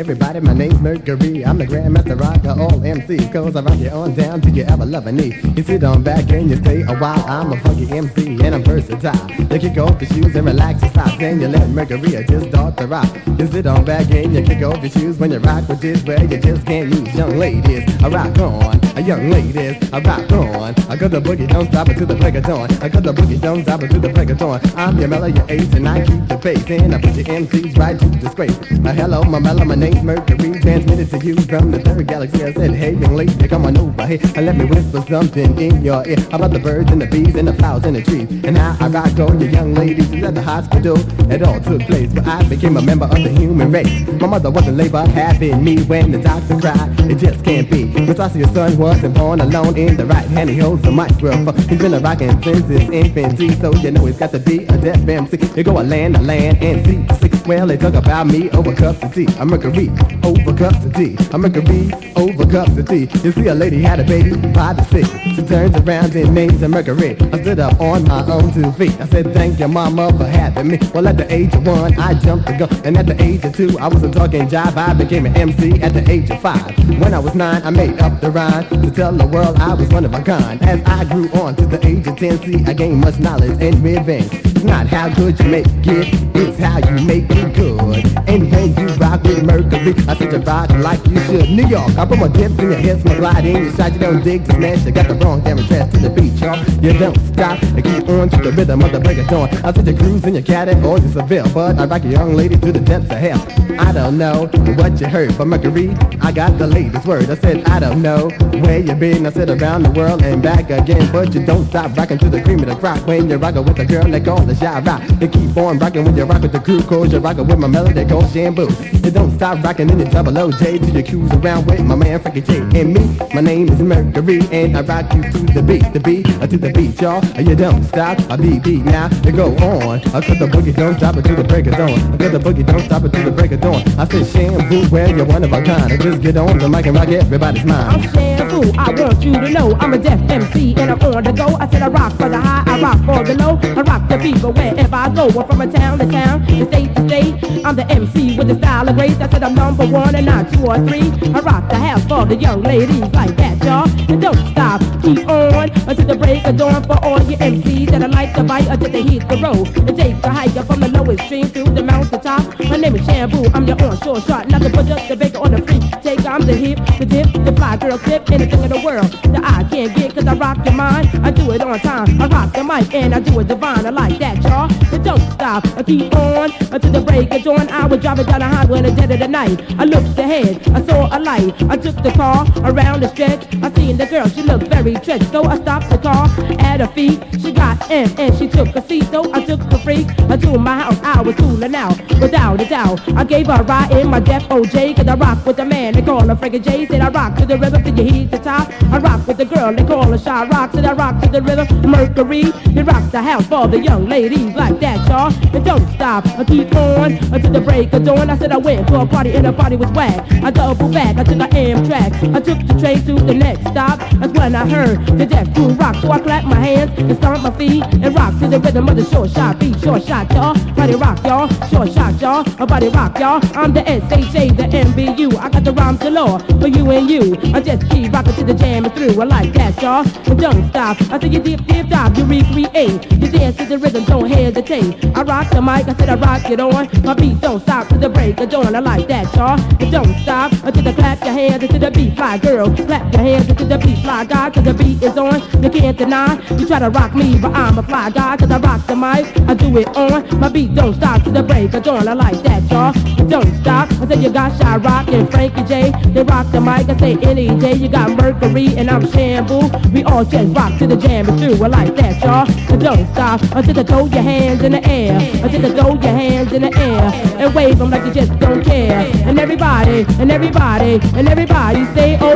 everybody, my name's Mercury. I'm the Grandmaster Rocker, all MCs, cause I rock you on down till you ever love a knee. You sit on back and you stay a while. I'm a funky MC and I'm versatile. You kick off your shoes and relax your socks, and you let Mercury just start to rock. You sit on back and you kick off your shoes when you rock with this where you just can't use. Young ladies, I rock on. Young ladies, I rock on. I got the boogie, don't stop it till the break of dawn. I got the boogie, don't stop it till the break of dawn. I'm your mellow, your ace, and I keep the pace, and I put your MCs right to disgrace. Hello, my mellow, my name's Mercury, transmitted to you from the third galaxy. I said, hey, young lady, come on over here and let me whisper something in your ear about the birds and the bees and the flowers and the trees, and how I rock on you young ladies. At the hospital, it all took place where I became a member of the human race. My mother was in labor, having me when the doctor cried. It just can't be. When I see your son wasn't born alone, in the right hand he holds the microphone. He's been a rockin' since his infancy, so you know he's got to be a deaf MC. You go a land and sea to sea. Well, they talk about me over cups of tea. I'm Mercury over cups of tea. I'm Mercury over cups of tea. You see, a lady had a baby by the sea. She turns around and names her Mercury. I stood up on my own 2 feet. I said, thank your mama for having me. Well, at the age of 1, I jumped the gun, and at the age of 2, I wasn't talking jive. I became an MC at the age of 5. When I was 9, I made up the rhyme to tell the world I was one of a kind. As I grew on to the age of 10, see, I gained much knowledge and revenge. It's not how good you make it, it's how you make it good. And when you rock with Mercury, I said you rock like you should. New York, I put my dips in your hips, my glide in your shot. You don't dig to smash, you got the wrong damn address to the beat, y'all. You don't stop and keep on to the rhythm of the break of dawn. I said you cruise in your caddy or you Seville, but I rock a young lady to the depths of hell. I don't know what you heard from Mercury, I got the latest word. I said I don't know where you been. I said around the world and back again, but you don't stop rocking to the cream of the crop. When you're rocking with a girl they call the shy rock, you keep on rocking when you rock with the crew, cause you're rocking with my melody called Shampoo. You don't stop rocking in the double OJ till you cruise around with my man Frankie J. And me, my name is Mercury, and I rock you to the beat, to the beat, y'all. You don't stop, I beat now, you go on. Cause the boogie don't stop it till the break of dawn. Cause the boogie don't stop it till the break of dawn. I said Shampoo, well you're one of a kind. Just get on the mic and rock everybody's mind. I'm Shampoo, I want you to know I'm a deaf MC and I'm on the go. I said I rock for the high, I rock for the low. I rock the beat, but wherever I go, I'm from a town to town, to state to state. I'm the MC with the style of grace. I said I'm number 1 and not 2 or 3. I rock the house for the young ladies like that, y'all. And don't stop, keep on until the break of dawn for all your MCs that I like to bite until they hit the road and take the hike up from the low extreme to the mountain top. My name is Shampoo, I'm your onshore shot, not to put up the baker on the free take. I'm the hip, the dip, the fly girl tip, anything in the world that I can't get, cause I rock your mind. I do it on time, I rock the mic and I do it divine. I like that, y'all. But don't stop, I keep on until the break of dawn. I was driving down the highway in the dead of the night. I looked ahead, I saw a light. I took the car around the stretch. I seen the girl, she looked very stretched. So I stopped the car at her feet. She got in and she took a seat. So I took the freak to my house. I was cooling out, without a doubt. I gave her a ride in my deaf OJ, cause I rock with the man, they call her Frankie J. Said I rock to the rhythm till you hit the top. I rock with the girl, they call her Shy Rock. Said I rock to the rhythm, Mercury. They rock the house for the young ladies like that, y'all. And don't stop, I keep on until the break of dawn. I said I went to a party and the party was whack. I doubled back, I took an Amtrak. I took the train to the next stop. That's when I heard the deaf crew rock. So I clapped my hands and stomped my feet and rocked to the rhythm of the short shot beat. Short shot, y'all. Body rock, y'all. Short shot, y'all. My body rock, y'all. I'm the SHA, the MBU. I got the rhymes galore for you and you. I just keep rocking to the jam and through. I like that, y'all. And don't stop. I said you dip, dip, dive, you recreate. You dance to the rhythm, don't hesitate. I rock the mic, I said I rock it on. My beat don't stop to the break of dawn. I like that, y'all. And don't stop until the clap your hands into the beat, fly girl. Clap your hands into the beat, fly guy, cause the beat is on. You can't deny. You try to rock me, but I'm a fly guy, cause I rock the mic. I do it on. My beat don't stop to the break of dawn. I like that, y'all. And don't stop. I said you got Shy Rock and Frankie J. They rock the mic. I say any day. You got Mercury and I'm Shampoo. We all just rock to the jam and through. I like that, y'all. And don't stop until you throw your hands in the air. Until you throw your hands in the air and wave them like you just don't care. And everybody, and everybody, and everybody say, oh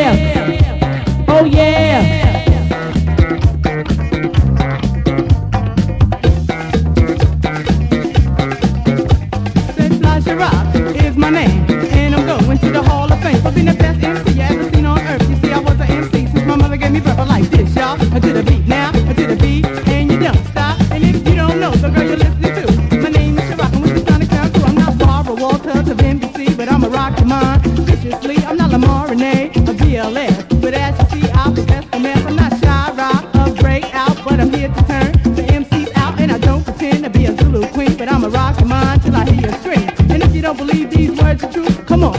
yeah, oh yeah. Rock is my name, and I'm going to the Hall of Fame for being the best MC I ever seen on earth. You see, I was an MC since my mother gave me birth. I like this, y'all. I to the beat now, I to the beat, and you don't stop. And if you don't know, the girl you're listening to, my name is Sharrock, and with the Sonic Sound too. I'm not Barbara Walters of NBC, but I'm a rock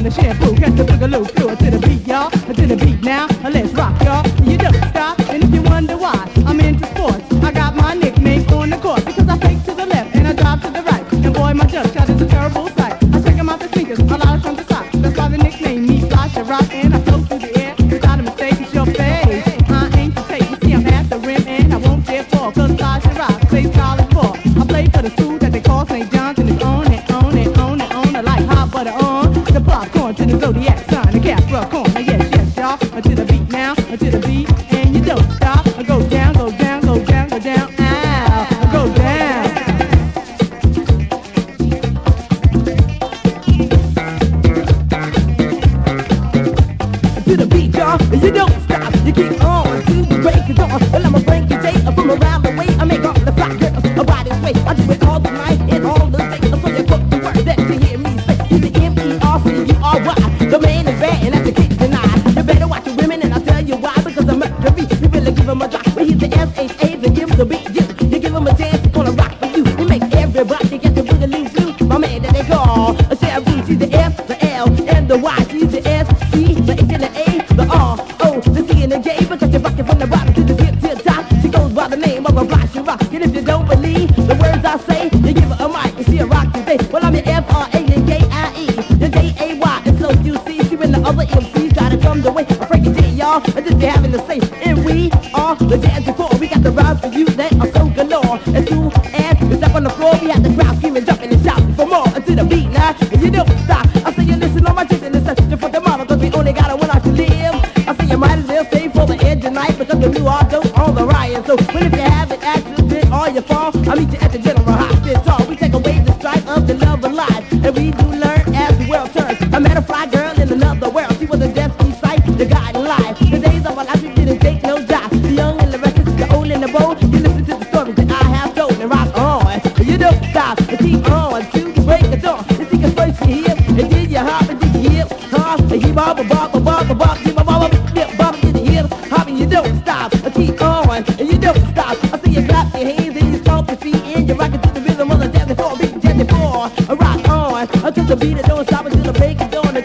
on the shampoo, catch the boogaloo, flew it to the beat, y'all. To the beat now, let's rock, y'all. You don't stop, and if you wonder why I'm into sports, I got my nickname on the court because I fake to the left and I drive to the right. And boy, my jump shot is a terrible sight. I check 'em out the sneakers, a lot of from the side. That's why the nickname me, Flash a Rock, and I float through the air without a mistake. It's your face. I ain't to take. You see, I'm at the rim and I won't dare fall, cause Flash a Rock plays college ball. I play for the school that they call St. John's, and it's on and on and on and on. I like hot butter on the popcorn to the zodiac sign, the Capricorn. Yes, yes, y'all. To the beat now, to the beat, and you don't stop. Go down, go down, go down, go down, ow, go down. To the beat, y'all, you don't stop. You keep on to the break of dawn. Well, I'm a Frankie J from around the way. I make all the fly girls ride this way. I do it all the night and all the day. So you put the word that you hear me say. He's the M-E-R-C-U-R-Y. The man is bad and that's the kid denied. You better watch your women and I'll tell you why. Because I'm Mercury, you really give him a try. But he's the S-H-A, then give him the beat. You give him a chance, he's gonna rock for you. You make everybody get the boogaloo too. My man that they call a Shabu. She's the F, the L, and the Y. She's the S, C, the H, and the A, the R, O, the C, and the J. Because you're rocking from the bottom to the tip to the top. She goes by the name of a Flash Rock. And if you don't believe the words I say, you give her a mic and she'll rock today. Well, I'm your F-R-A and K-I-E, the J-A-Y. And so you see, she and the other MCs gotta come the way. I'm Frankie J, y'all. I just be having to say, and we are the Jazz Before. We got the rhymes for you that are so galore. As soon as you step on the floor, we have the crowd screaming, jumping and shouting for more. Until the beat now, and you don't stop. I say you listen on my chicken and listen for the model, cause we only got a one out to live. I say you might as well stay for the end tonight, because the new are dope on the riot. So when if you have an accident or you fall, I'll meet you at the General Hospital. We take away the strife of the love of life, and we do learn as the world turns. I met a fly girl in another world. She was a destiny sight, the guide in life. The days of our life, we didn't take no job. The young and the restless, the old and the bold. You listen to the stories that I have told and rock on. You don't stop, and keep on to the break of dawn. You think at first you hip, and then you hop, and then you hip, hop, and you bop, you bop, you bop, you hip, hop, and you don't stop, and keep on, and you don't stop. I see you clap your hands and you stomp your feet, and you rock it to the rhythm of the Jazz Before, beat Jazz Before. Rock on, until the beat it don't stop until the break of dawn.